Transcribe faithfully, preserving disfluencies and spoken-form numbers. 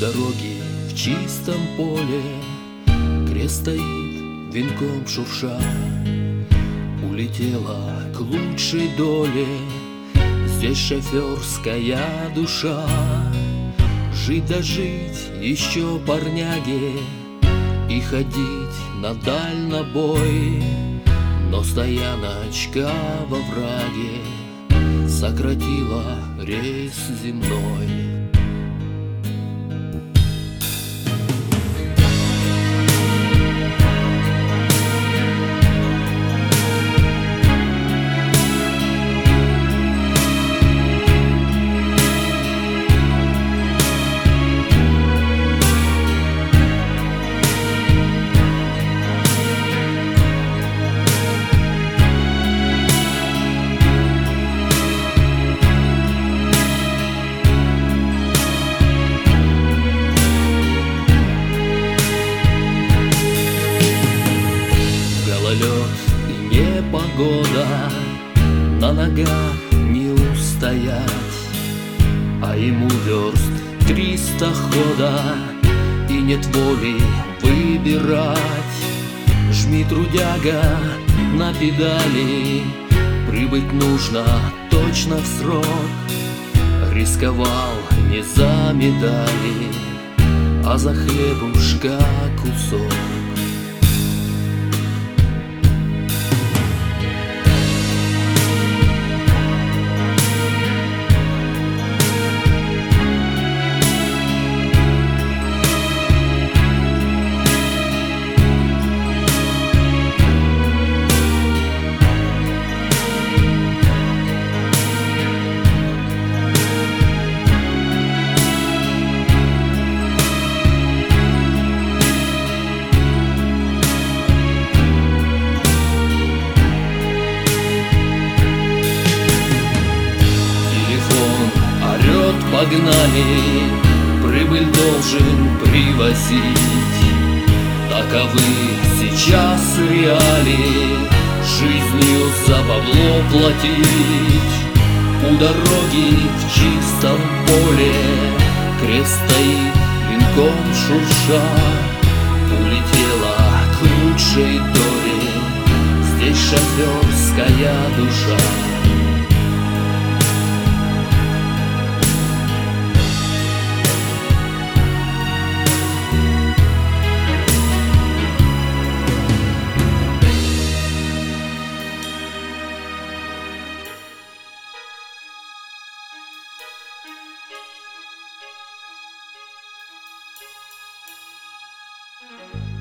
дороги в чистом поле крест стоит, венком шурша. Улетела к лучшей доле здесь шоферская душа. Жить да жить еще парняге и ходить на дальнобой, но стояночка во враге сократила рейс земной. Гололед и непогода, на ногах не устоять, а ему верст триста хода, и нет воли выбирать. Жми, трудяга, на педали, прибыть нужно точно в срок. Рисковал не за медали, а за хлебушка кусок. Погнали, прибыль должен привозить. Таковы сейчас реалии, жизнью за бабло платить. У дороги в чистом поле крест стоит, венком шурша. Улетела к лучшей доле здесь шоферская душа. Thank you.